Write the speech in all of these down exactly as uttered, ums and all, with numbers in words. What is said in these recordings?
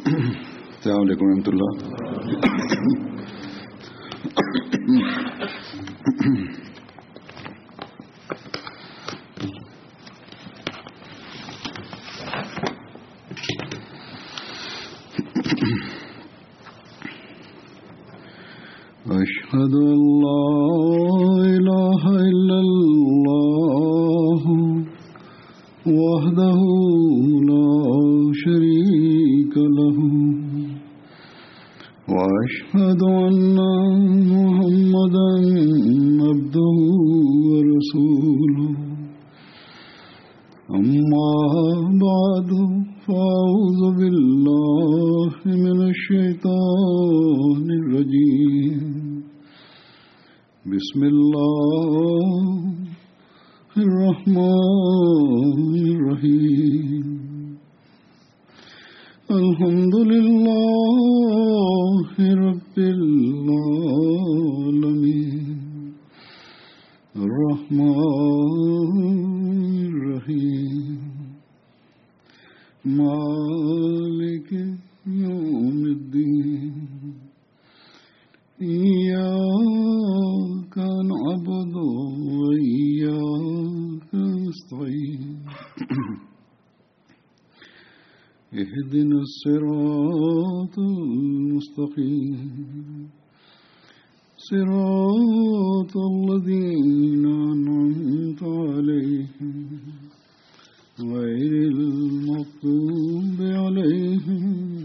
अस्सलाम वालेकुम रहमतुल्लाह। अशहदु अल्ला इलाहा इल्लल्लाह वहदहु ला शरीका लहु वअशहदु अन्ना मुहम्मदन अब्दुहु व रसूलुहु अम्मा बअदु फ़अऊज़ु बिल्लाहि मिनश शैतानिर रजीम बिस्मिल्लाहिर रहमानिर रहीम अल्हम्दुलिल्लाहि रब्बिल आलमीन अर्रहमानिर रहीम मालिकि यौमिद्दीन इय्याका नअबुदु व इय्याका नस्तईन इहदिना सिरातल मुस्तकीम सिरातल लज़ीना अनअमता अलैहिम गैरिल मग़्दूबि अलैहिम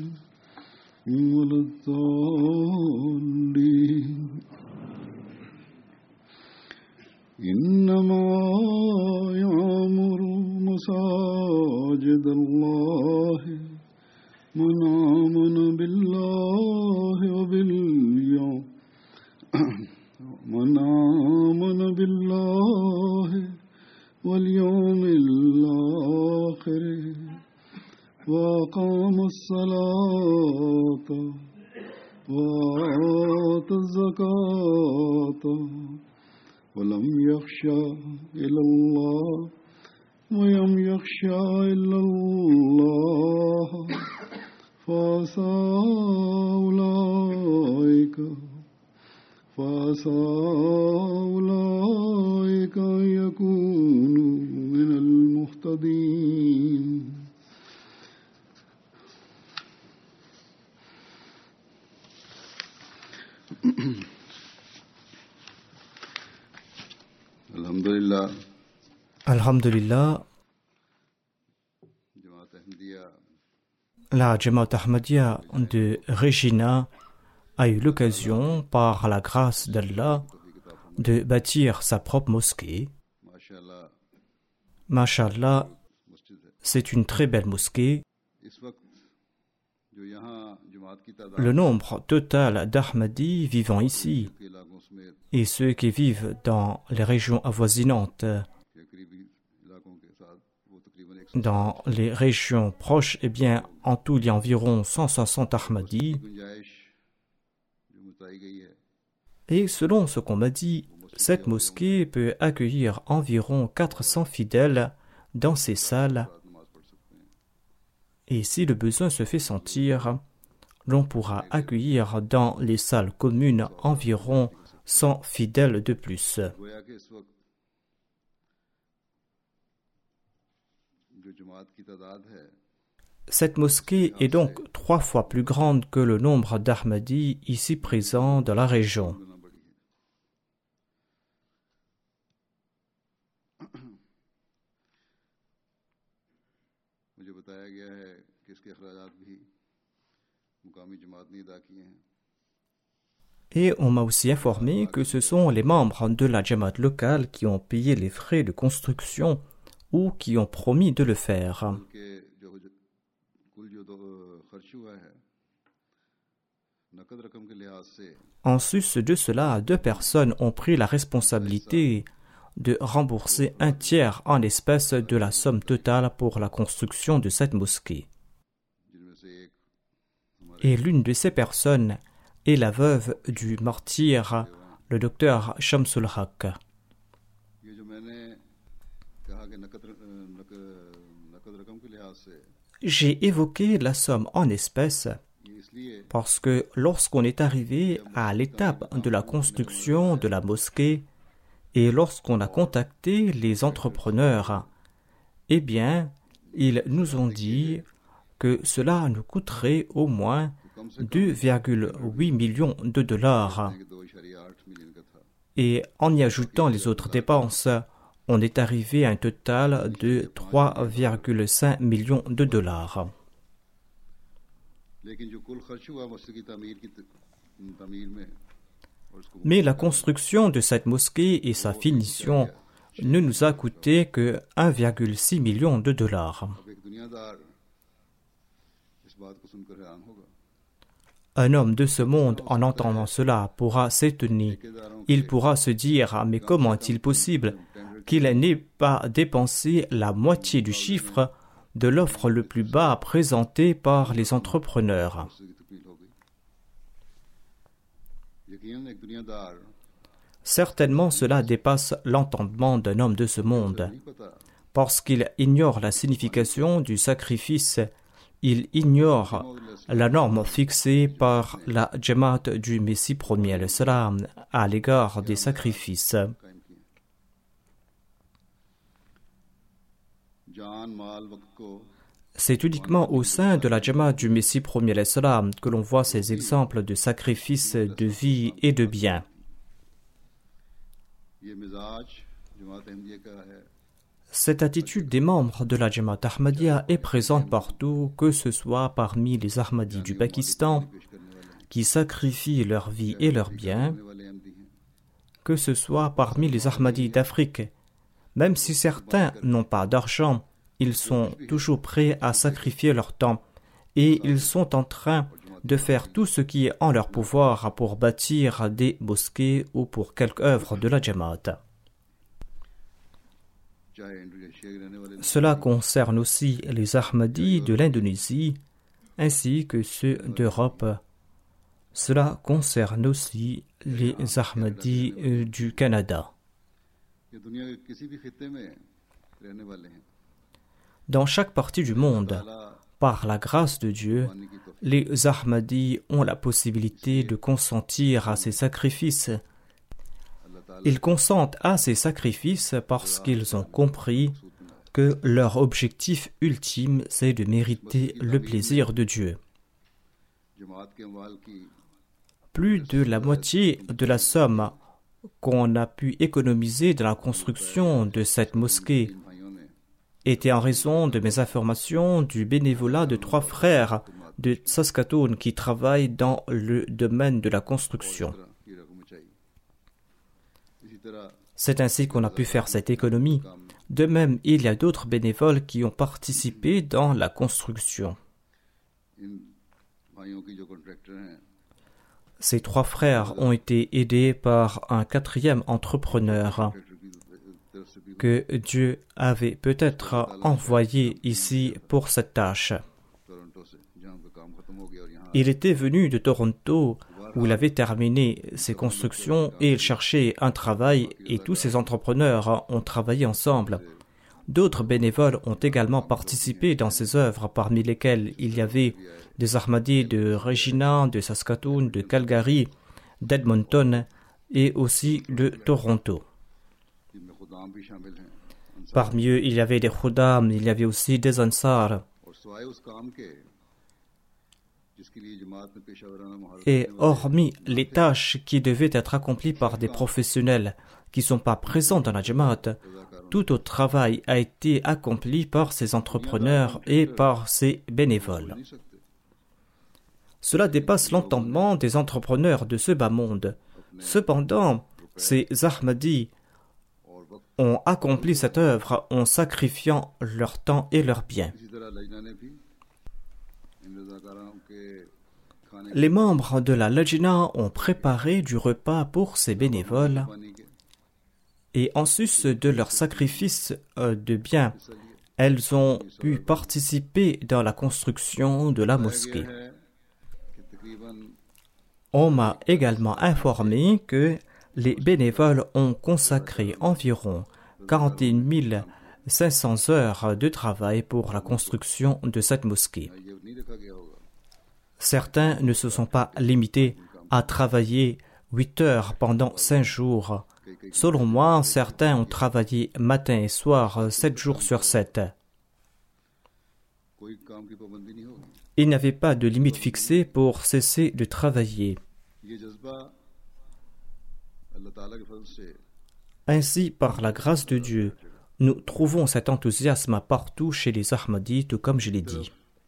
वलद्दाल्लीन इन्नमा यअमुरु मसाजिदल्लाहि मन आमन बिल्लाहि व बिल यौम मन आमन बिल्लाहि वल यौमिल आखिर व अक़ामस सलात व आतज़ ज़कात वलम यख़शा इल्लल्लाह वलम यख़शा इल्लल्लाह फ़असा उलाइका फ़असा उलाइका यकूनु मिनल मुहतदीन। Alhamdulillah. Alhamdulillah. La Jamaat Ahmadiyya de Regina a eu l'occasion, par la grâce d'Allah, de bâtir sa propre mosquée. Masha'Allah, c'est une très belle mosquée. Le nombre total d'Ahmadis vivant ici et ceux qui vivent dans les régions avoisinantes, dans les régions proches, eh bien, en tout, il y a environ cent soixante Ahmadis. Et selon ce qu'on m'a dit, cette mosquée peut accueillir environ quatre cents fidèles dans ses salles. Et si le besoin se fait sentir, l'on pourra accueillir dans les salles communes environ cent fidèles de plus. Cette mosquée est donc trois fois plus grande que le nombre d'Ahmadis ici présents dans la région. Et on m'a aussi informé que ce sont les membres de la Jamaat locale qui ont payé les frais de construction ou qui ont promis de le faire. En sus de cela, deux personnes ont pris la responsabilité de rembourser un tiers en espèces de la somme totale pour la construction de cette mosquée. Et l'une de ces personnes est la veuve du martyr, le docteur Shamsul Haq. J'ai évoqué la somme en espèces parce que lorsqu'on est arrivé à l'étape de la construction de la mosquée et lorsqu'on a contacté les entrepreneurs, eh bien, ils nous ont dit que cela nous coûterait au moins deux virgule huit millions de dollars. Et en y ajoutant les autres dépenses, on est arrivé à un total de trois virgule cinq millions de dollars. Mais la construction de cette mosquée et sa finition ne nous a coûté que un virgule six million de dollars. Un homme de ce monde, en entendant cela, pourra s'étonner. Il pourra se dire « Mais comment est-il possible qu'il n'ait pas dépensé la moitié du chiffre de l'offre le plus bas présentée par les entrepreneurs ?» Certainement cela dépasse l'entendement d'un homme de ce monde, parce qu'il ignore la signification du sacrifice, il ignore la norme fixée par la Jamaat du Messie premier alayhi salam à l'égard des sacrifices. C'est uniquement au sein de la Jamaat du Messie premier alayhi salam que l'on voit ces exemples de sacrifices de vie et de biens. Cette attitude des membres de la Jamaat Ahmadiyya est présente partout, que ce soit parmi les Ahmadis du Pakistan, qui sacrifient leur vie et leurs biens, que ce soit parmi les Ahmadis d'Afrique. Même si certains n'ont pas d'argent, ils sont toujours prêts à sacrifier leur temps et ils sont en train de faire tout ce qui est en leur pouvoir pour bâtir des mosquées ou pour quelque œuvre de la Jamaat. Cela concerne aussi les Ahmadis de l'Indonésie ainsi que ceux d'Europe. Cela concerne aussi les Ahmadis du Canada. Dans chaque partie du monde, par la grâce de Dieu, les Ahmadis ont la possibilité de consentir à ces sacrifices. Ils consentent à ces sacrifices parce qu'ils ont compris que leur objectif ultime, c'est de mériter le plaisir de Dieu. Plus de la moitié de la somme qu'on a pu économiser dans la construction de cette mosquée était en raison de mes informations du bénévolat de trois frères de Saskatoon qui travaillent dans le domaine de la construction. C'est ainsi qu'on a pu faire cette économie. De même, il y a d'autres bénévoles qui ont participé dans la construction. Ces trois frères ont été aidés par un quatrième entrepreneur que Dieu avait peut-être envoyé ici pour cette tâche. Il était venu de Toronto où il avait terminé ses constructions et il cherchait un travail et tous ces entrepreneurs ont travaillé ensemble. D'autres bénévoles ont également participé dans ces œuvres, parmi lesquelles il y avait des Ahmadis de Regina, de Saskatoon, de Calgary, d'Edmonton et aussi de Toronto. Parmi eux, il y avait des Khuddam, il y avait aussi des Ansar. Et hormis les tâches qui devaient être accomplies par des professionnels qui ne sont pas présents dans la Jamaat, tout autre travail a été accompli par ces entrepreneurs et par ces bénévoles. Cela dépasse l'entendement des entrepreneurs de ce bas monde. Cependant, ces Ahmadis ont accompli cette œuvre en sacrifiant leur temps et leurs biens. Les membres de la Lajna ont préparé du repas pour ces bénévoles et en sus de leur sacrifice de biens, elles ont pu participer dans la construction de la mosquée. On m'a également informé que les bénévoles ont consacré environ quarante et un mille cinq cents heures de travail pour la construction de cette mosquée. Certains ne se sont pas limités à travailler huit heures pendant cinq jours. Selon moi, certains ont travaillé matin et soir, sept jours sur sept. Il n'y avait pas de limite fixée pour cesser de travailler. Ainsi, par la grâce de Dieu, nous trouvons cet enthousiasme partout chez les Ahmadis, tout comme je l'ai dit.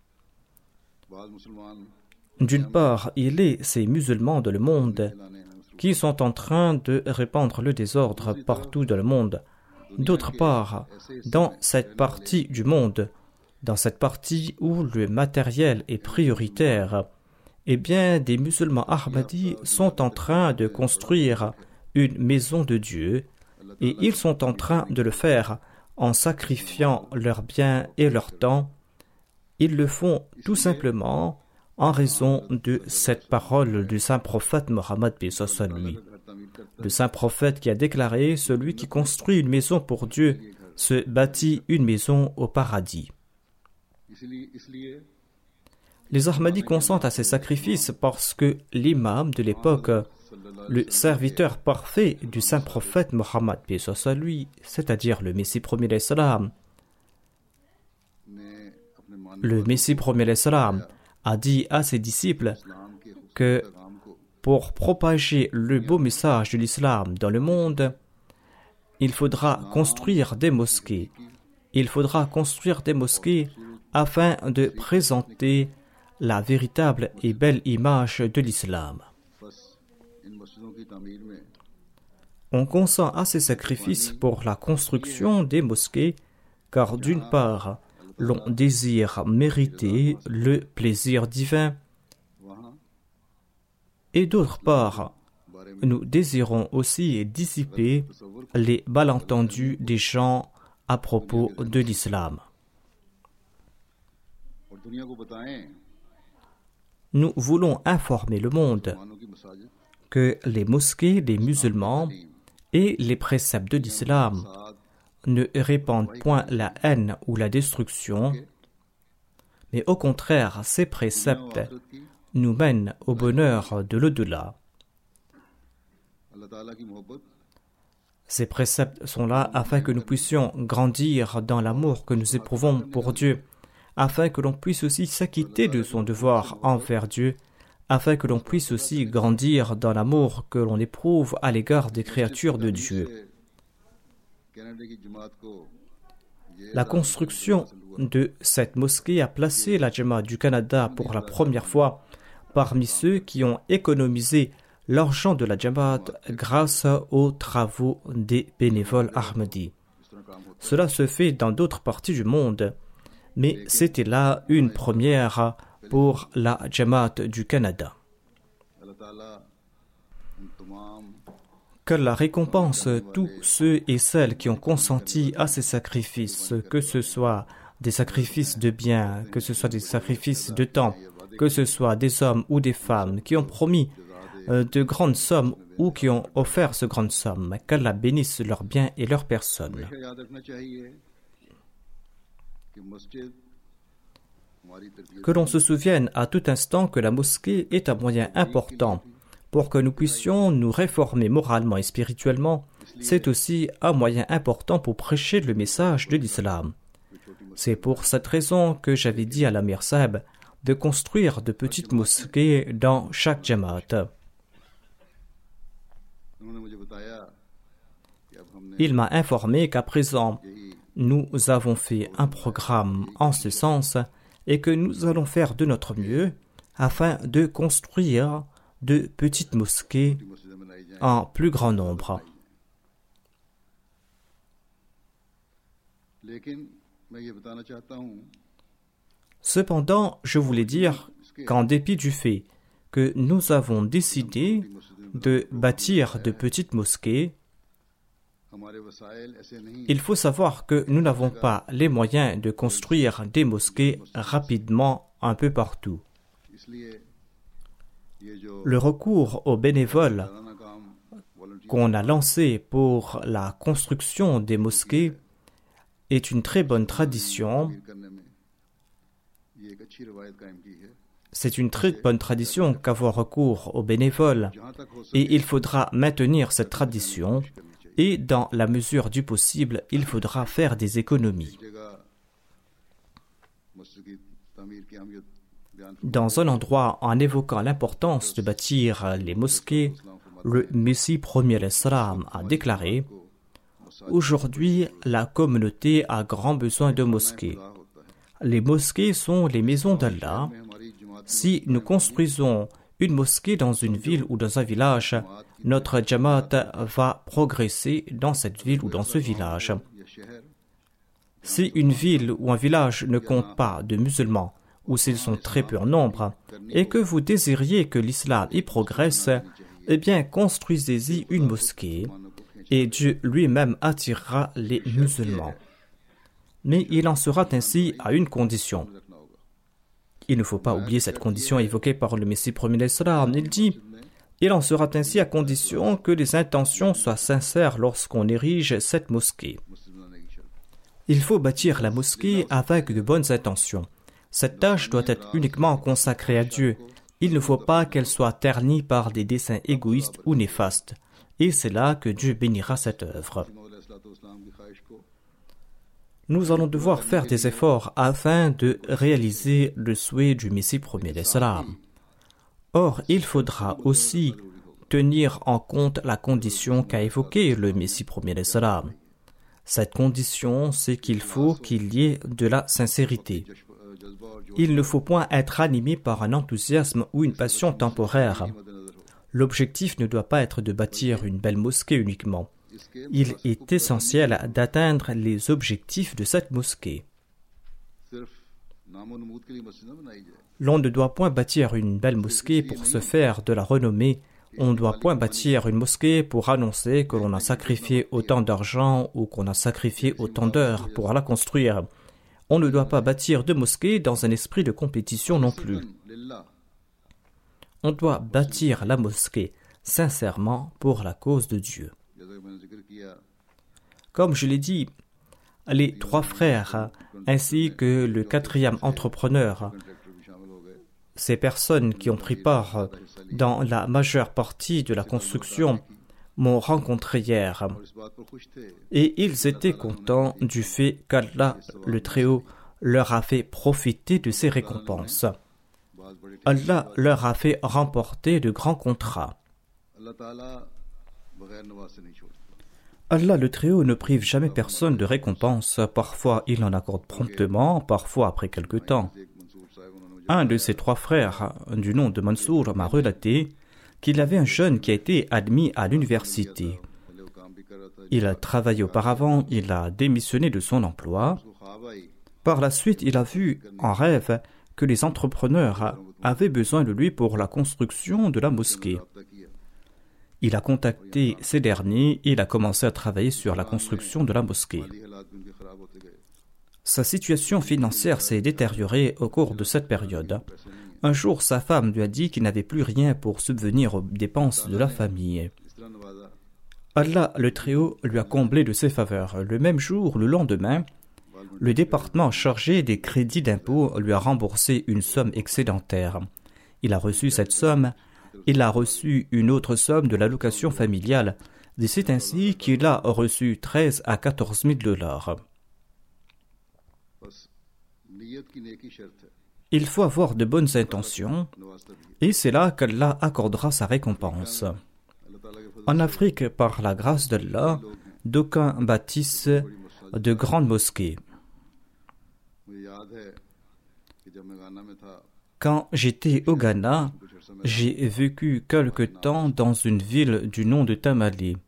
D'une part, il est ces musulmans dans le monde qui sont en train de répandre le désordre partout dans le monde. D'autre part, dans cette partie du monde, dans cette partie où le matériel est prioritaire, eh bien, des musulmans Ahmadis sont en train de construire une maison de Dieu et ils sont en train de le faire en sacrifiant leurs biens et leur temps. Ils le font tout simplement en raison de cette parole du saint prophète Mohammed paix soit lui. Le saint prophète qui a déclaré: celui qui construit une maison pour Dieu se bâtit une maison au paradis. Les Ahmadis consentent à ces sacrifices parce que l'imam de l'époque, le serviteur parfait du saint prophète Mohammed paix soit lui, c'est-à-dire le Messie premier alayhi salam, le Messie premier alayhi salam a dit à ses disciples que pour propager le beau message de l'islam dans le monde, il faudra construire des mosquées. Il faudra construire des mosquées afin de présenter la véritable et belle image de l'islam. On consent à ces sacrifices pour la construction des mosquées, car d'une part, l'on désire mériter le plaisir divin, et d'autre part, nous désirons aussi dissiper les malentendus des gens à propos de l'islam. Nous voulons informer le monde que les mosquées des musulmans et les préceptes de l'islam ne répandent point la haine ou la destruction, mais au contraire, ces préceptes nous mènent au bonheur de l'au-delà. Ces préceptes sont là afin que nous puissions grandir dans l'amour que nous éprouvons pour Dieu, afin que l'on puisse aussi s'acquitter de son devoir envers Dieu, afin que l'on puisse aussi grandir dans l'amour que l'on éprouve à l'égard des créatures de Dieu. La construction de cette mosquée a placé la Jamaat du Canada pour la première fois parmi ceux qui ont économisé l'argent de la Jamaat grâce aux travaux des bénévoles Ahmadis. Cela se fait dans d'autres parties du monde, mais c'était là une première pour la Jamaat du Canada. Qu'Allah récompense tous ceux et celles qui ont consenti à ces sacrifices, que ce soit des sacrifices de biens, que ce soit des sacrifices de temps, que ce soit des hommes ou des femmes qui ont promis euh, de grandes sommes ou qui ont offert ce grandes sommes. Qu'Allah bénisse leurs biens et leurs personnes. Que l'on se souvienne à tout instant que la mosquée est un moyen important pour que nous puissions nous réformer moralement et spirituellement. C'est aussi un moyen important pour prêcher le message de l'islam. C'est pour cette raison que j'avais dit à l'Amir Saheb de construire de petites mosquées dans chaque Jamaat. Il m'a informé qu'à présent, nous avons fait un programme en ce sens et que nous allons faire de notre mieux afin de construire de petites mosquées en plus grand nombre. Cependant, je voulais dire qu'en dépit du fait que nous avons décidé de bâtir de petites mosquées, il faut savoir que nous n'avons pas les moyens de construire des mosquées rapidement un peu partout. Le recours aux bénévoles qu'on a lancé pour la construction des mosquées est une très bonne tradition. C'est une très bonne tradition qu'avoir recours aux bénévoles et il faudra maintenir cette tradition et dans la mesure du possible, il faudra faire des économies. Dans un endroit, en évoquant l'importance de bâtir les mosquées, le Messie premier l'Islam a déclaré « Aujourd'hui, la communauté a grand besoin de mosquées. Les mosquées sont les maisons d'Allah. Si nous construisons une mosquée dans une ville ou dans un village, notre Jamaat va progresser dans cette ville ou dans ce village. Si une ville ou un village ne compte pas de musulmans, ou s'ils sont très peu en nombre, et que vous désiriez que l'islam y progresse, eh bien construisez-y une mosquée, et Dieu lui-même attirera les musulmans. Mais il en sera ainsi à une condition. Il ne faut pas oublier cette condition évoquée par le Messie premier l'Islam. Il dit « Il en sera ainsi à condition que les intentions soient sincères lorsqu'on érige cette mosquée. » Il faut bâtir la mosquée avec de bonnes intentions. Cette tâche doit être uniquement consacrée à Dieu. Il ne faut pas qu'elle soit ternie par des desseins égoïstes ou néfastes. Et c'est là que Dieu bénira cette œuvre. Nous allons devoir faire des efforts afin de réaliser le souhait du Messie premier l'Islam. Or, il faudra aussi tenir en compte la condition qu'a évoquée le Messie premier l'Islam. Cette condition, c'est qu'il faut qu'il y ait de la sincérité. Il ne faut point être animé par un enthousiasme ou une passion temporaire. L'objectif ne doit pas être de bâtir une belle mosquée uniquement. Il est essentiel d'atteindre les objectifs de cette mosquée. L'on ne doit point bâtir une belle mosquée pour se faire de la renommée. On ne doit point bâtir une mosquée pour annoncer que l'on a sacrifié autant d'argent ou qu'on a sacrifié autant d'heures pour la construire. On ne doit pas bâtir de mosquée dans un esprit de compétition non plus. On doit bâtir la mosquée sincèrement pour la cause de Dieu. Comme je l'ai dit, les trois frères ainsi que le quatrième entrepreneur, ces personnes qui ont pris part dans la majeure partie de la construction, m'ont rencontré hier. Et ils étaient contents du fait qu'Allah, le Très-Haut, leur a fait profiter de ces récompenses. Allah leur a fait remporter de grands contrats. Allah le Très-Haut ne prive jamais personne de récompense. Parfois il en accorde promptement, parfois après quelque temps. Un de ses trois frères, du nom de Mansour, m'a relaté qu'il avait un jeune qui a été admis à l'université. Il a travaillé auparavant, il a démissionné de son emploi. Par la suite, il a vu en rêve que les entrepreneurs avaient besoin de lui pour la construction de la mosquée. Il a contacté ces derniers et il a commencé à travailler sur la construction de la mosquée. Sa situation financière s'est détériorée au cours de cette période. Un jour, sa femme lui a dit qu'il n'avait plus rien pour subvenir aux dépenses de la famille. Allah, le Très-Haut, lui a comblé de ses faveurs. Le même jour, le lendemain, le département chargé des crédits d'impôt lui a remboursé une somme excédentaire. Il a reçu cette somme, il a reçu une autre somme de l'allocation familiale, et c'est ainsi qu'il a reçu treize à quatorze mille dollars. Il faut avoir de bonnes intentions, et c'est là qu'Allah accordera sa récompense. En Afrique, par la grâce d'Allah, d'aucuns bâtissent de grandes mosquées. Quand j'étais au Ghana, j'ai vécu quelque temps dans une ville du nom de Tamale.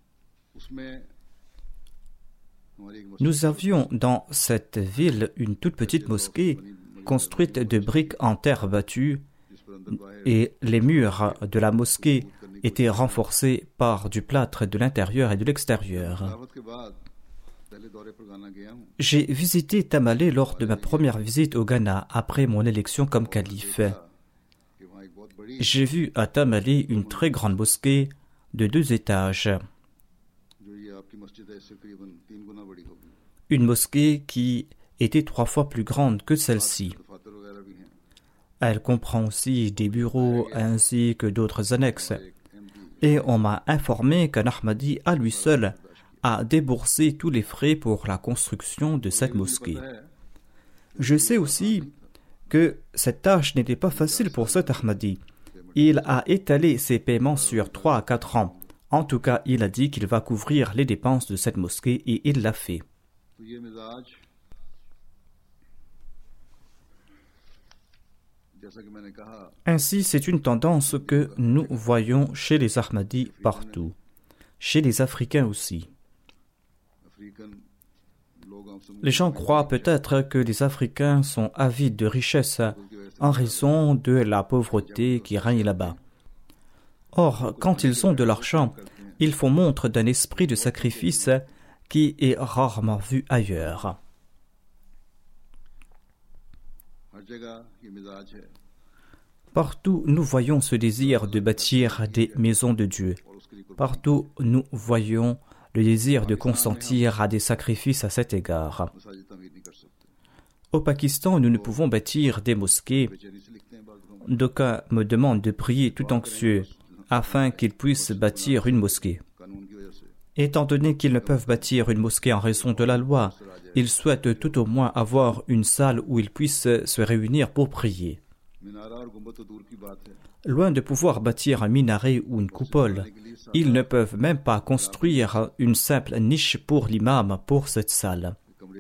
Nous avions dans cette ville une toute petite mosquée construite de briques en terre battue et les murs de la mosquée étaient renforcés par du plâtre de l'intérieur et de l'extérieur. J'ai visité Tamale lors de ma première visite au Ghana après mon élection comme calife. J'ai vu à Tamale une très grande mosquée de deux étages. une mosquée qui était trois fois plus grande que celle-ci. Elle comprend aussi des bureaux ainsi que d'autres annexes. Et on m'a informé qu'un Ahmadi à lui seul a déboursé tous les frais pour la construction de cette mosquée. Je sais aussi que cette tâche n'était pas facile pour cet Ahmadi. Il a étalé ses paiements sur trois à quatre ans. En tout cas, il a dit qu'il va couvrir les dépenses de cette mosquée et il l'a fait. Ainsi, c'est une tendance que nous voyons chez les Ahmadis partout, chez les Africains aussi. Les gens croient peut-être que les Africains sont avides de richesse en raison de la pauvreté qui règne là-bas. Or, quand ils ont de l'argent, ils font montre d'un esprit de sacrifice qui est rarement vu ailleurs. Partout, nous voyons ce désir de bâtir des maisons de Dieu. Partout, nous voyons le désir de consentir à des sacrifices à cet égard. Au Pakistan, nous ne pouvons bâtir des mosquées. D'aucuns me demandent de prier tout anxieux afin qu'ils puissent bâtir une mosquée. Étant donné qu'ils ne peuvent bâtir une mosquée en raison de la loi, ils souhaitent tout au moins avoir une salle où ils puissent se réunir pour prier. Loin de pouvoir bâtir un minaret ou une coupole, ils ne peuvent même pas construire une simple niche pour l'imam pour cette salle.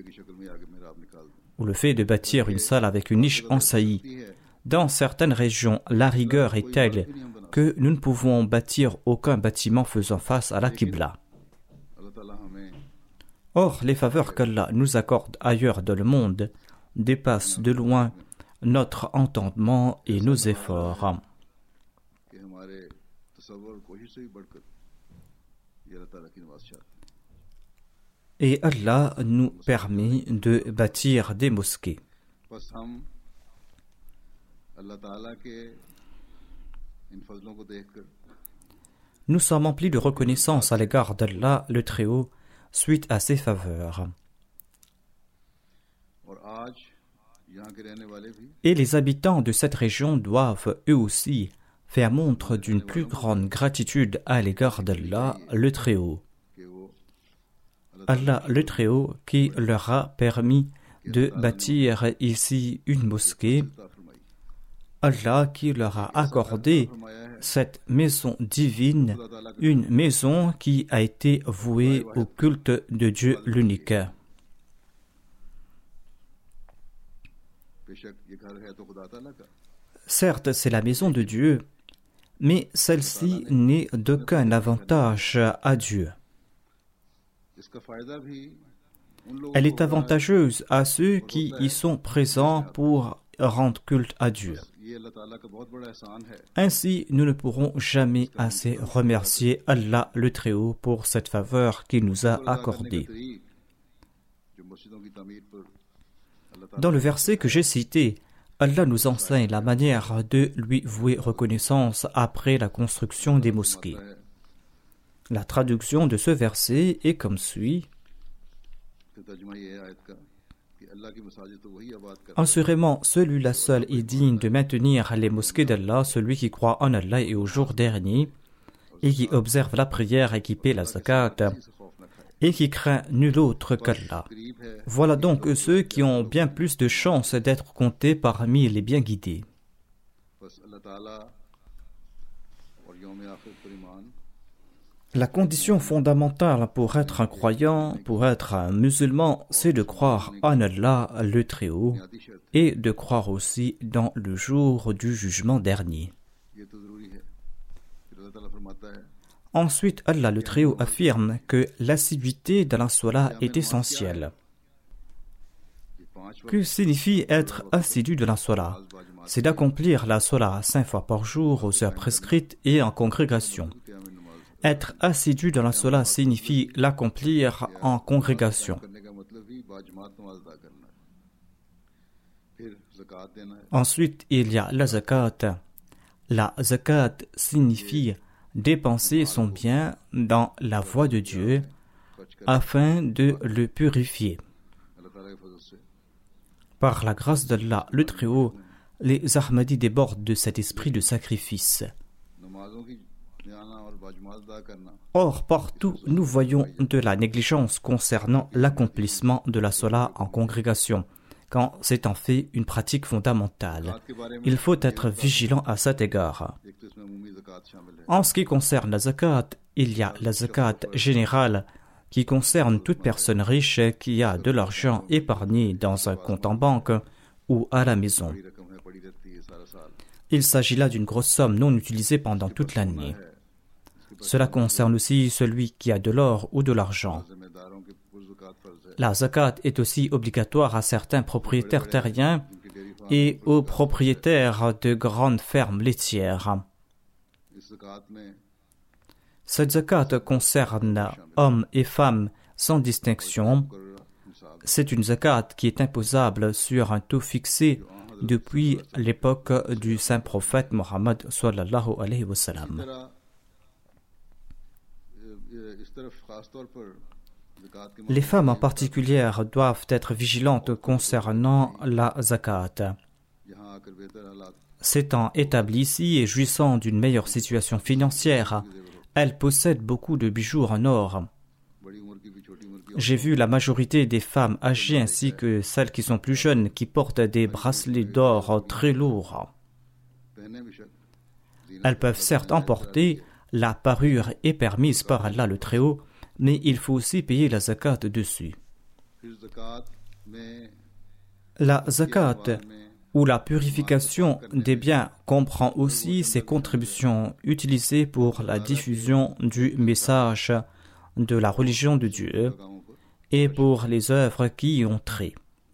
Ou le fait de bâtir une salle avec une niche en saillie. Dans certaines régions, la rigueur est telle que nous ne pouvons bâtir aucun bâtiment faisant face à la Qibla. Or, les faveurs qu'Allah nous accorde ailleurs dans le monde dépassent de loin notre entendement et nos efforts. Et Allah nous permet de bâtir des mosquées. Nous sommes emplis de reconnaissance à l'égard d'Allah le Très-Haut suite à ses faveurs. Et les habitants de cette région doivent eux aussi faire montre d'une plus grande gratitude à l'égard d'Allah le Très-Haut. Allah le Très-Haut qui leur a permis de bâtir ici une mosquée, Allah qui leur a accordé cette maison divine, une maison qui a été vouée au culte de Dieu l'unique. Certes, c'est la maison de Dieu, mais celle-ci n'est d'aucun avantage à Dieu. Elle est avantageuse à ceux qui y sont présents pour rendre culte à Dieu. Ainsi, nous ne pourrons jamais assez remercier Allah le Très-Haut pour cette faveur qu'il nous a accordée. Dans le verset que j'ai cité, Allah nous enseigne la manière de lui vouer reconnaissance après la construction des mosquées. La traduction de ce verset est comme suit. Assurément, celui-là seul est digne de maintenir les mosquées d'Allah, celui qui croit en Allah et au jour dernier, et qui observe la prière et qui paie la zakat, et qui craint nul autre qu'Allah. Voilà donc ceux qui ont bien plus de chances d'être comptés parmi les bien guidés. La condition fondamentale pour être un croyant, pour être un musulman, c'est de croire en Allah le Très-Haut et de croire aussi dans le jour du jugement dernier. Ensuite, Allah le Très-Haut affirme que l'assiduité dans la Salat est essentielle. Que signifie être assidu de la Salat? C'est d'accomplir la Salat cinq fois par jour aux heures prescrites et en congrégation. Être assidu dans la Salat signifie l'accomplir en congrégation. Ensuite, il y a la zakat. La zakat signifie dépenser son bien dans la voie de Dieu afin de le purifier. Par la grâce d'Allah, le Très-Haut, les Ahmadis débordent de cet esprit de sacrifice. Or, partout, nous voyons de la négligence concernant l'accomplissement de la Salat en congrégation, quand c'est en fait une pratique fondamentale. Il faut être vigilant à cet égard. En ce qui concerne la zakat, il y a la zakat générale qui concerne toute personne riche qui a de l'argent épargné dans un compte en banque ou à la maison. Il s'agit là d'une grosse somme non utilisée pendant toute l'année. Cela concerne aussi celui qui a de l'or ou de l'argent. La zakat est aussi obligatoire à certains propriétaires terriens et aux propriétaires de grandes fermes laitières. Cette zakat concerne hommes et femmes sans distinction. C'est une zakat qui est imposable sur un taux fixé depuis l'époque du saint prophète Mohammed sallallahu alayhi wa sallam. Les femmes en particulier doivent être vigilantes concernant la zakat. S'étant établies ici et jouissant d'une meilleure situation financière, elles possèdent beaucoup de bijoux en or. J'ai vu la majorité des femmes âgées ainsi que celles qui sont plus jeunes qui portent des bracelets d'or très lourds. Elles peuvent certes emporter, la parure est permise par Allah le Très-Haut, mais il faut aussi payer la zakat dessus. La zakat, ou la purification des biens, comprend aussi ces contributions utilisées pour la diffusion du message de la religion de Dieu et pour les œuvres qui y ont trait.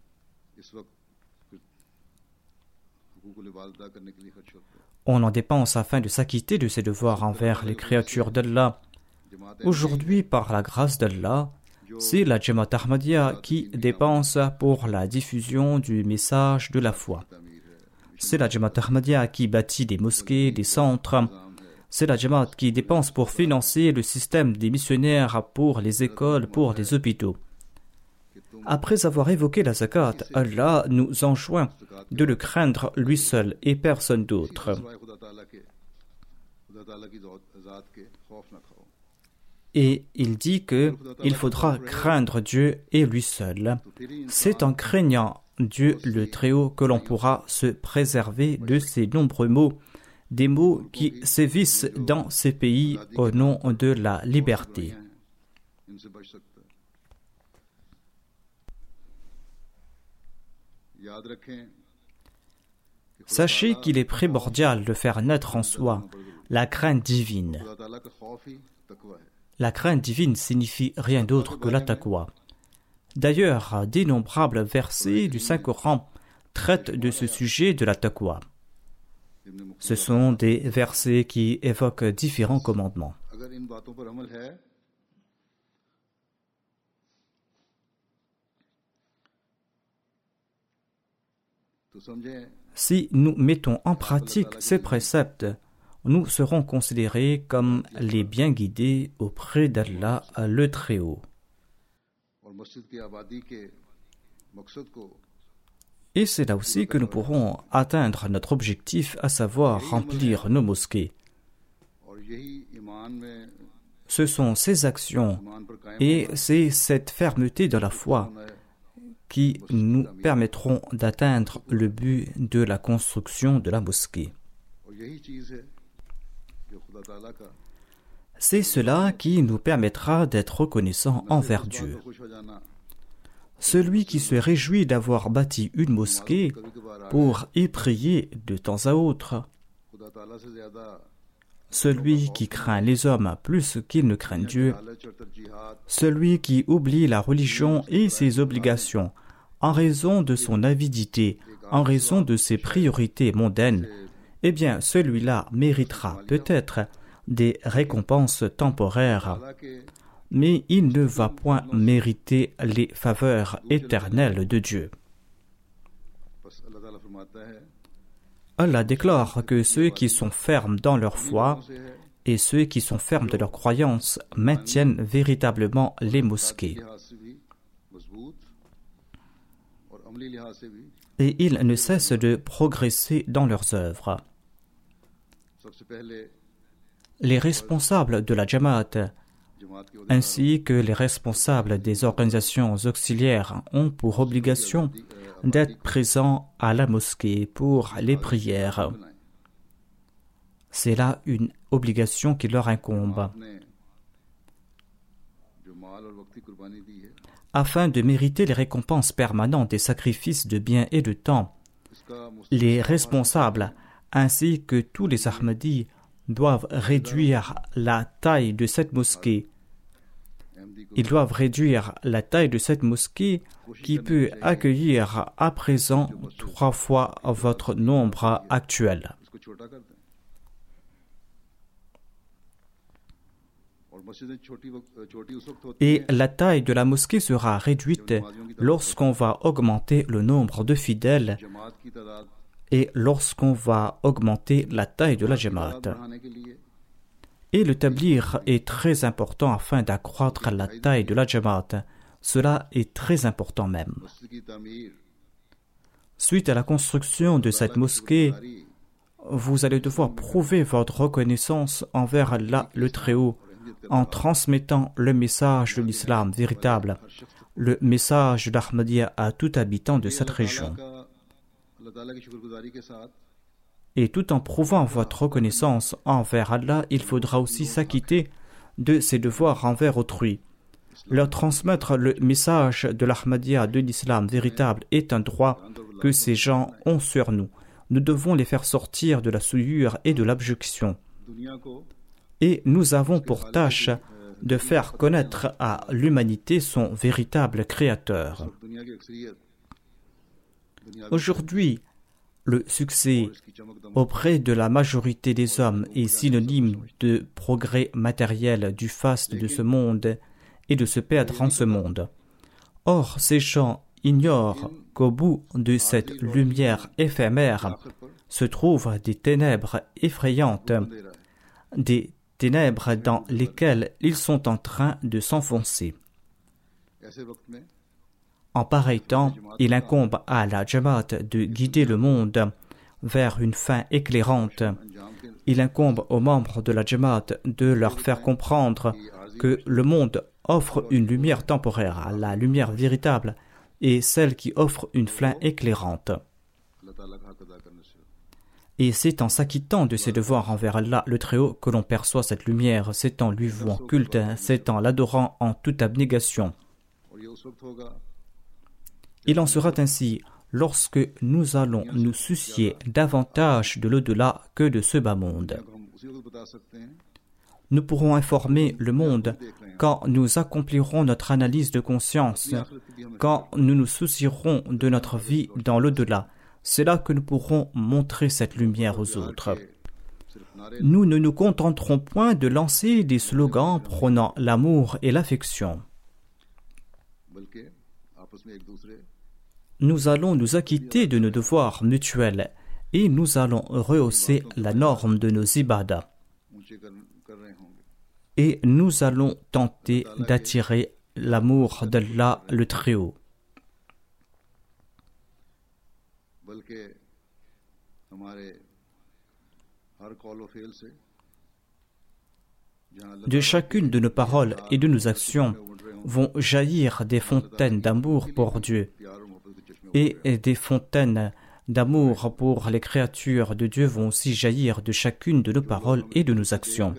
On en dépense afin de s'acquitter de ses devoirs envers les créatures d'Allah. Aujourd'hui, par la grâce d'Allah, c'est la Jamaat Ahmadiyya qui dépense pour la diffusion du message de la foi. C'est la Jamaat Ahmadiyya qui bâtit des mosquées, des centres. C'est la Jamaat qui dépense pour financer le système des missionnaires, pour les écoles, pour les hôpitaux. Après avoir évoqué la zakat, Allah nous enjoint de le craindre lui seul et personne d'autre. Et il dit que il faudra craindre Dieu et lui seul. C'est en craignant Dieu le Très-Haut que l'on pourra se préserver de ces nombreux maux, des maux qui sévissent dans ces pays au nom de la liberté. Sachez qu'il est primordial de faire naître en soi la crainte divine. La crainte divine signifie rien d'autre que la taqwa. D'ailleurs, d'innombrables versets du Saint-Coran traitent de ce sujet de la taqwa. Ce sont des versets qui évoquent différents commandements. Si nous mettons en pratique ces préceptes, nous serons considérés comme les bien guidés auprès d'Allah le Très-Haut. Et c'est là aussi que nous pourrons atteindre notre objectif, à savoir remplir nos mosquées. Ce sont ces actions et c'est cette fermeté de la foi qui nous permettront d'atteindre le but de la construction de la mosquée. C'est cela qui nous permettra d'être reconnaissants envers Dieu. Celui qui se réjouit d'avoir bâti une mosquée pour y prier de temps à autre, celui qui craint les hommes plus qu'il ne craint Dieu, celui qui oublie la religion et ses obligations en raison de son avidité, en raison de ses priorités mondaines, eh bien celui-là méritera peut-être des récompenses temporaires, mais il ne va point mériter les faveurs éternelles de Dieu. Allah déclare que ceux qui sont fermes dans leur foi et ceux qui sont fermes de leur croyance maintiennent véritablement les mosquées. et ils ne cessent de progresser dans leurs œuvres. Les responsables de la Jamaat ainsi que les responsables des organisations auxiliaires ont pour obligation d'être présents à la mosquée pour les prières. C'est là une obligation qui leur incombe. Afin de mériter les récompenses permanentes des sacrifices de biens et de temps, les responsables ainsi que tous les Ahmadis doivent réduire la taille de cette mosquée. Ils doivent réduire la taille de cette mosquée qui peut accueillir à présent trois fois votre nombre actuel. Et la taille de la mosquée sera réduite lorsqu'on va augmenter le nombre de fidèles et lorsqu'on va augmenter la taille de la Jamaat. Et le tablir est très important afin d'accroître la taille de la Jamaat. Cela est très important même. Suite à la construction de cette mosquée, vous allez devoir prouver votre reconnaissance envers Allah le Très-Haut en transmettant le message de l'islam véritable, le message d'Ahmadiyya à tout habitant de cette région. Et tout en prouvant votre reconnaissance envers Allah, il faudra aussi s'acquitter de ses devoirs envers autrui. Leur transmettre le message de l'Ahmadiyya de l'islam véritable est un droit que ces gens ont sur nous. Nous devons les faire sortir de la souillure et de l'abjection. Et nous avons pour tâche de faire connaître à l'humanité son véritable créateur. Aujourd'hui, le succès auprès de la majorité des hommes est synonyme de progrès matériel du faste de ce monde et de se perdre en ce monde. Or, ces gens ignorent qu'au bout de cette lumière éphémère se trouvent des ténèbres effrayantes, des ténèbres dans lesquelles ils sont en train de s'enfoncer. En pareil temps, il incombe à la Jamaat de guider le monde vers une fin éclairante. Il incombe aux membres de la Jamaat de leur faire comprendre que le monde offre une lumière temporaire, la lumière véritable, et celle qui offre une fin éclairante. Et c'est en s'acquittant de ses devoirs envers Allah le Très-Haut que l'on perçoit cette lumière, c'est en lui vouant culte, c'est en l'adorant en toute abnégation. Il en sera ainsi lorsque nous allons nous soucier davantage de l'au-delà que de ce bas monde. Nous pourrons informer le monde quand nous accomplirons notre analyse de conscience, quand nous nous soucierons de notre vie dans l'au-delà. C'est là que nous pourrons montrer cette lumière aux autres. Nous ne nous contenterons point de lancer des slogans prônant l'amour et l'affection. Nous allons nous acquitter de nos devoirs mutuels et nous allons rehausser la norme de nos ibadas. Et nous allons tenter d'attirer l'amour d'Allah le Très-Haut. De chacune de nos paroles et de nos actions vont jaillir des fontaines d'amour pour Dieu, et des fontaines d'amour pour les créatures de Dieu vont aussi jaillir de chacune de nos paroles et de nos actions.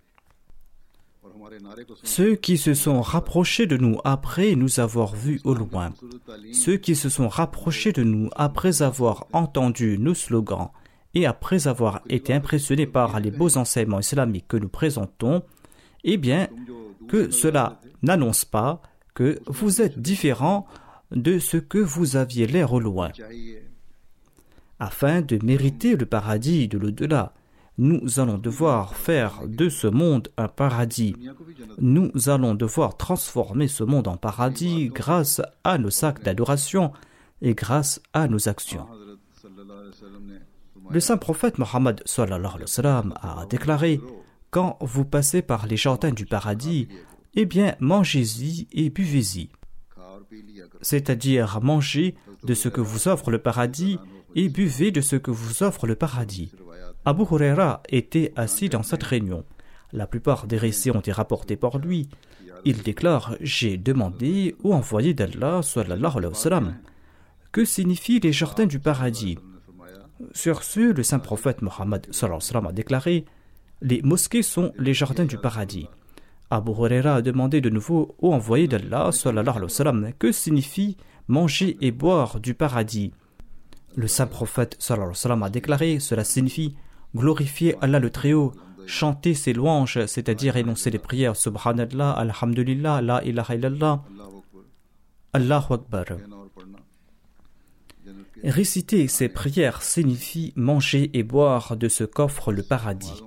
Ceux qui se sont rapprochés de nous après nous avoir vus au loin, ceux qui se sont rapprochés de nous après avoir entendu nos slogans et après avoir été impressionnés par les beaux enseignements islamiques que nous présentons, eh bien, que cela n'annonce pas que vous êtes différents de ce que vous aviez l'air au loin. Afin de mériter le paradis de l'au-delà, nous allons devoir faire de ce monde un paradis. Nous allons devoir transformer ce monde en paradis grâce à nos actes d'adoration et grâce à nos actions. Le saint prophète Mohammed sallallahu alayhi wa sallam a déclaré: quand vous passez par les jardins du paradis, eh bien mangez-y et buvez-y. C'est-à-dire mangez de ce que vous offre le paradis et buvez de ce que vous offre le paradis. Abu Huraira était assis dans cette réunion. La plupart des récits ont été rapportés par lui. Il déclare « J'ai demandé au envoyé d'Allah, sallallahu alayhi wa sallam, que signifient les jardins du paradis ?» Sur ce, le saint prophète Mohammed sallallahu alayhi wa sallam a déclaré « Les mosquées sont les jardins du paradis. » Abu Huraira a demandé de nouveau au envoyé d'Allah, sallallahu alayhi wa sallam, que signifie manger et boire du paradis. Le saint prophète sallallahu alayhi wa sallam a déclaré « Cela signifie glorifier Allah le Très-Haut, chanter ses louanges, c'est-à-dire énoncer les prières Subhanallah, Alhamdulillah, La ilaha illallah, Allahu Akbar. » Réciter ces prières signifie manger et boire de ce qu'offre le paradis.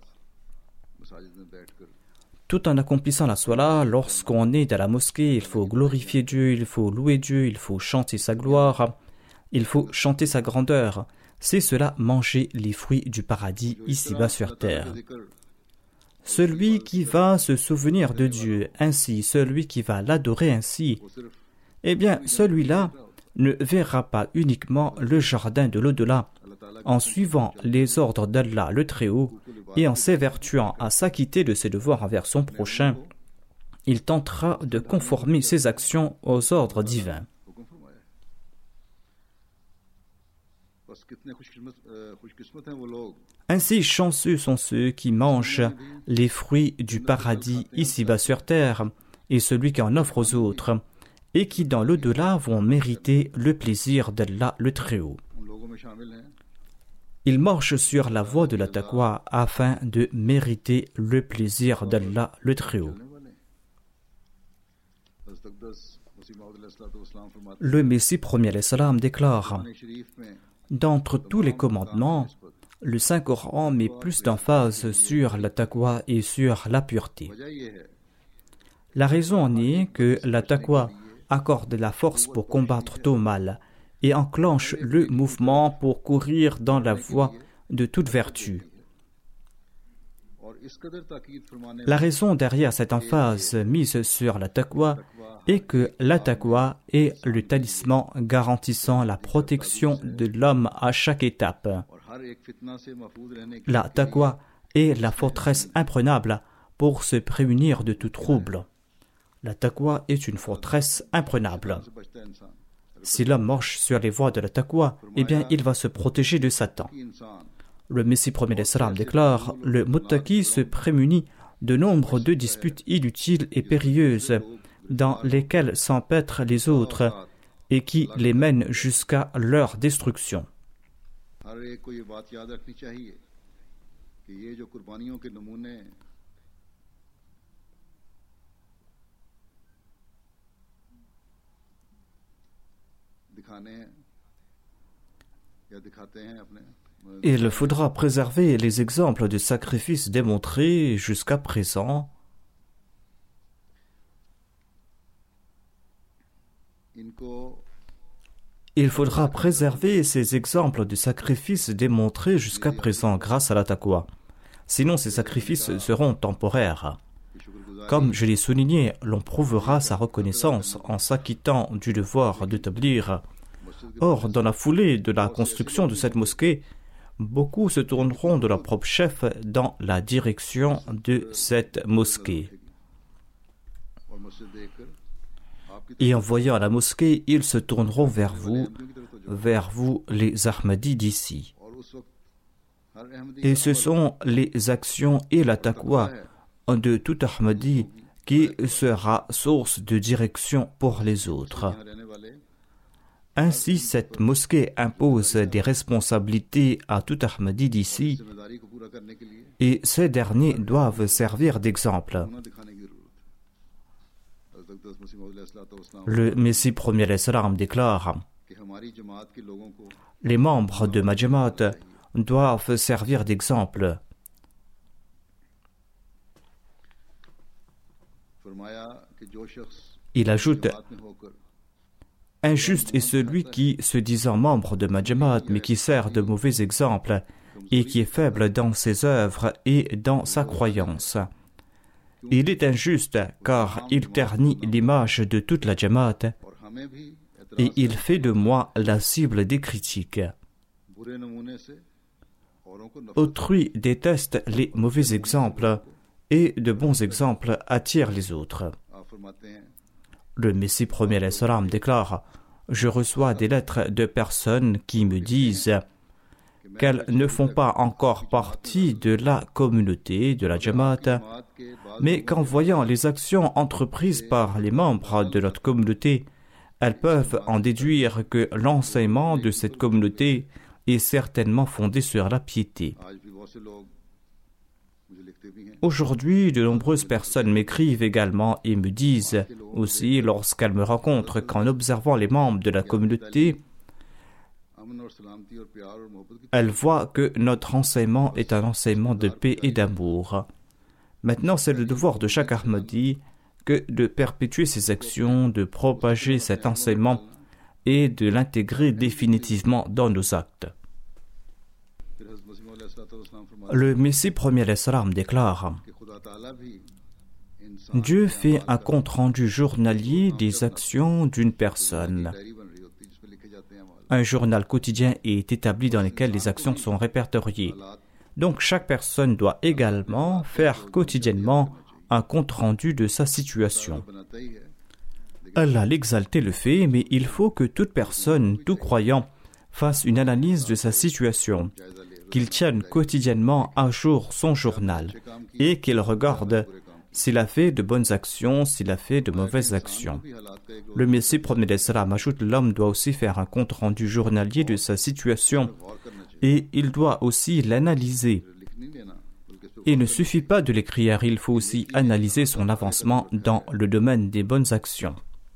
Tout en accomplissant la Salat, lorsqu'on est dans la mosquée, il faut glorifier Dieu, il faut louer Dieu, il faut chanter sa gloire, il faut chanter sa grandeur. C'est cela, manger les fruits du paradis ici-bas sur terre. Celui qui va se souvenir de Dieu ainsi, celui qui va l'adorer ainsi, eh bien, celui-là ne verra pas uniquement le jardin de l'au-delà. En suivant les ordres d'Allah le Très-Haut et en s'évertuant à s'acquitter de ses devoirs envers son prochain, il tentera de conformer ses actions aux ordres divins. Ainsi, chanceux sont ceux qui mangent les fruits du paradis ici-bas sur terre et celui qui en offre aux autres et qui dans l'au-delà vont mériter le plaisir d'Allah le Très-Haut. Ils marchent sur la voie de la taqwa afin de mériter le plaisir d'Allah le Très-Haut. Le Messie premier alayhi salam déclare « D'entre tous les commandements, le Saint-Coran met plus d'emphase sur la taqwa et sur la pureté. La raison en est que la taqwa accorde la force pour combattre tout mal et enclenche le mouvement pour courir dans la voie de toute vertu. La raison derrière cette emphase mise sur la taqwa est que la taqwa est le talisman garantissant la protection de l'homme à chaque étape. La taqwa est la forteresse imprenable pour se prémunir de tout trouble. La taqwa est une forteresse imprenable. Si l'homme marche sur les voies de la taqwa, eh bien il va se protéger de Satan. Le Messie premier alayhi salam déclare « Le muttaqi se prémunit de nombre de disputes inutiles et périlleuses dans lesquelles s'empêtrent les autres et qui les mènent jusqu'à leur destruction. » Il faudra préserver les exemples de sacrifices démontrés jusqu'à présent. Il faudra préserver ces exemples de sacrifices démontrés jusqu'à présent grâce à la taqwa. Sinon, ces sacrifices seront temporaires. Comme je l'ai souligné, l'on prouvera sa reconnaissance en s'acquittant du devoir d'établir. Or, dans la foulée de la construction de cette mosquée, beaucoup se tourneront de leur propre chef dans la direction de cette mosquée. Et en voyant la mosquée, ils se tourneront vers vous, vers vous les Ahmadis d'ici. Et ce sont les actions et la taqwa de tout Ahmadi qui sera source de direction pour les autres. Ainsi, cette mosquée impose des responsabilités à tout Ahmadi d'ici et ces derniers doivent servir d'exemple. Le Messie premier alayhi salam déclare « Les membres de ma Jamaat doivent servir d'exemple. » Il ajoute « Injuste est celui qui, se disant membre de ma Jamaat, mais qui sert de mauvais exemple et qui est faible dans ses œuvres et dans sa croyance. Il est injuste car il ternit l'image de toute la Jamaat et il fait de moi la cible des critiques. Autrui déteste les mauvais exemples et de bons exemples attirent les autres. Le Messie premier alayhi salam déclare « Je reçois des lettres de personnes qui me disent qu'elles ne font pas encore partie de la communauté de la Jamaat, mais qu'en voyant les actions entreprises par les membres de notre communauté, elles peuvent en déduire que l'enseignement de cette communauté est certainement fondé sur la piété. » Aujourd'hui, de nombreuses personnes m'écrivent également et me disent aussi, lorsqu'elles me rencontrent, qu'en observant les membres de la communauté, elles voient que notre enseignement est un enseignement de paix et d'amour. Maintenant, c'est le devoir de chaque Ahmadi que de perpétuer ses actions, de propager cet enseignement et de l'intégrer définitivement dans nos actes. Le Messie premier alayhi salam déclare « Dieu fait un compte-rendu journalier des actions d'une personne. Un journal quotidien est établi dans lequel les actions sont répertoriées. Donc chaque personne doit également faire quotidiennement un compte-rendu de sa situation. Allah l'exalté le fait, mais il faut que toute personne, tout croyant, fasse une analyse de sa situation, qu'il tienne quotidiennement à jour son journal et qu'il regarde s'il a fait de bonnes actions, s'il a fait de mauvaises actions. Le Messie premier alayhi salam ajoute, l'homme doit aussi faire un compte-rendu journalier de sa situation et il doit aussi l'analyser. Il ne suffit pas de l'écrire, il faut aussi analyser son avancement dans le domaine des bonnes actions.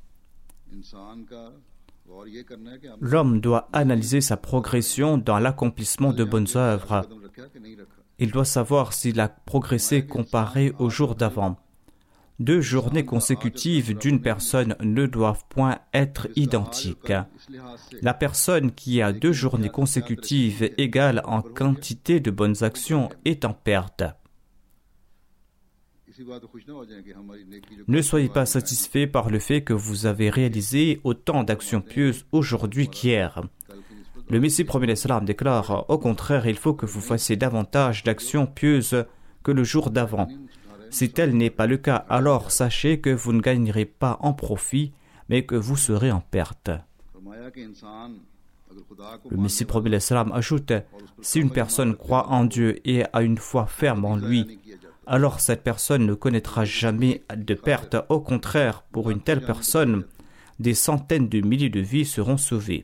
L'homme doit analyser sa progression dans l'accomplissement de bonnes œuvres. Il doit savoir s'il a progressé comparé au jour d'avant. Deux journées consécutives d'une personne ne doivent point être identiques. La personne qui a deux journées consécutives égales en quantité de bonnes actions est en perte. Ne soyez pas satisfait par le fait que vous avez réalisé autant d'actions pieuses aujourd'hui qu'hier. Le Messie premier alayhi salam déclare, au contraire, il faut que vous fassiez davantage d'actions pieuses que le jour d'avant. Si tel n'est pas le cas, alors sachez que vous ne gagnerez pas en profit, mais que vous serez en perte. Le Messie premier alayhi salam ajoute, si une personne croit en Dieu et a une foi ferme en lui, alors cette personne ne connaîtra jamais de perte. Au contraire, pour une telle personne, des centaines de milliers de vies seront sauvées.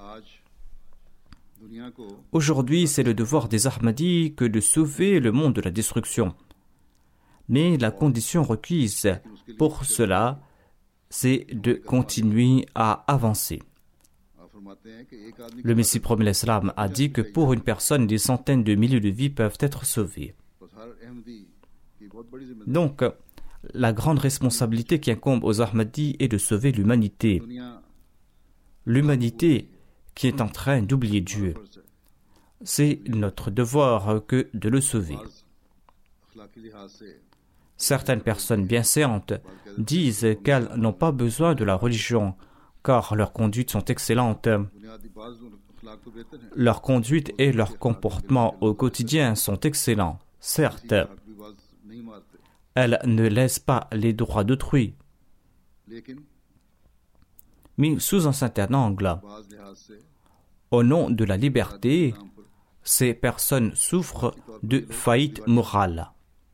Aujourd'hui, c'est le devoir des Ahmadis que de sauver le monde de la destruction. Mais la condition requise pour cela, c'est de continuer à avancer. Le Messie premier alayhi salam a dit que pour une personne, des centaines de milliers de vies peuvent être sauvées. Donc, la grande responsabilité qui incombe aux Ahmadis est de sauver l'humanité. L'humanité qui est en train d'oublier Dieu. C'est notre devoir que de le sauver. Certaines personnes bienséantes disent qu'elles n'ont pas besoin de la religion, car leurs conduites sont excellentes. Leur conduite et leur comportement au quotidien sont excellents, certes. Elles ne laissent pas les droits d'autrui. Mais sous un certain angle, au nom de la liberté, ces personnes souffrent de faillite morale.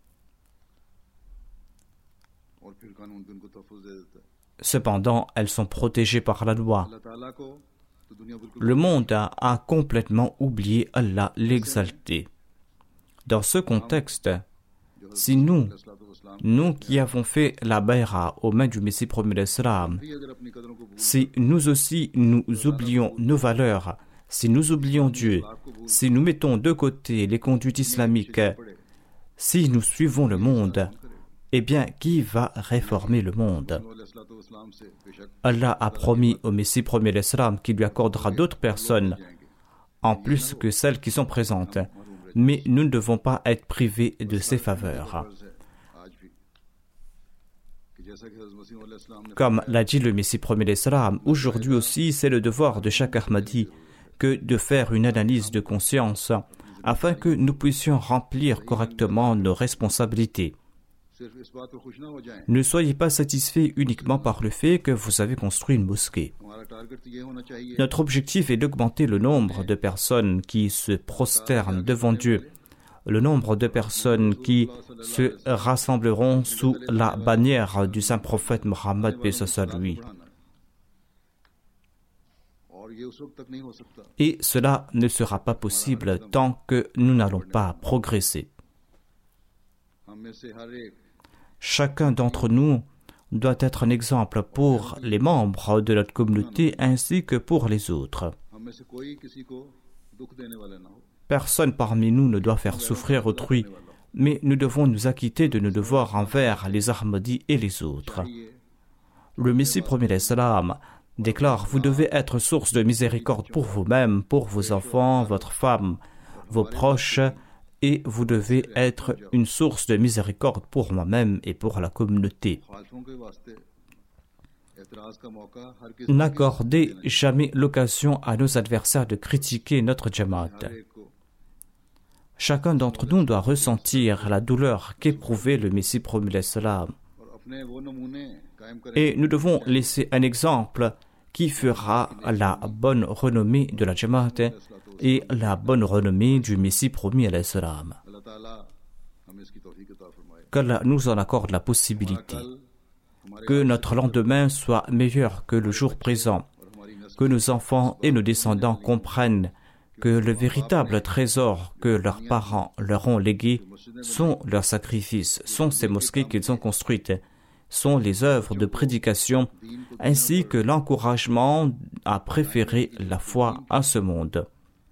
Cependant, elles sont protégées par la loi. Le monde a, a complètement oublié Allah l'exalté. Dans ce contexte, si nous, nous qui avons fait la bayra aux mains du Messie premier alayhi salam, si nous aussi nous oublions nos valeurs, si nous oublions Dieu, si nous mettons de côté les conduites islamiques, si nous suivons le monde, eh bien, qui va réformer le monde? Allah a promis au Messie premier alayhi salam qu'il lui accordera d'autres personnes, en plus que celles qui sont présentes. Mais nous ne devons pas être privés de ces faveurs. Comme l'a dit le Messie premier d'Islam, aujourd'hui aussi, c'est le devoir de chaque Ahmadi que de faire une analyse de conscience afin que nous puissions remplir correctement nos responsabilités. Ne soyez pas satisfaits uniquement par le fait que vous avez construit une mosquée. Notre objectif est d'augmenter le nombre de personnes qui se prosternent devant Dieu, le nombre de personnes qui se rassembleront sous la bannière du saint prophète Mohammed, paix soit sur lui. Et cela ne sera pas possible tant que nous n'allons pas progresser. Chacun d'entre nous doit être un exemple pour les membres de notre communauté ainsi que pour les autres. Personne parmi nous ne doit faire souffrir autrui, mais nous devons nous acquitter de nos devoirs envers les Ahmadis et les autres. Le Messie premier d'Islam déclare: vous devez être source de miséricorde pour vous-même, pour vos enfants, votre femme, vos proches, et vous devez être une source de miséricorde pour moi-même et pour la communauté. N'accordez jamais l'occasion à nos adversaires de critiquer notre Jamaat. Chacun d'entre nous doit ressentir la douleur qu'éprouvait le Messie premier d'Islam. Et nous devons laisser un exemple qui fera la bonne renommée de la Jamaat et la bonne renommée du Messie premier d'Islam. Qu'Allah nous en accorde la possibilité. Que notre lendemain soit meilleur que le jour présent. Que nos enfants et nos descendants comprennent que le véritable trésor que leurs parents leur ont légué sont leurs sacrifices, sont ces mosquées qu'ils ont construites, sont les œuvres de prédication, ainsi que l'encouragement à préférer la foi à ce monde.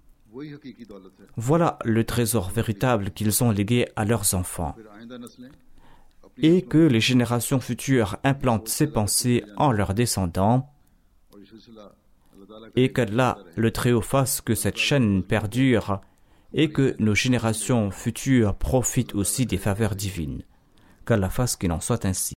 Voilà le trésor véritable qu'ils ont légué à leurs enfants. Et que les générations futures implantent ces pensées en leurs descendants, et qu'Allah, le Très-Haut, fasse que cette chaîne perdure et que nos générations futures profitent aussi des faveurs divines. Qu'Allah fasse qu'il en soit ainsi.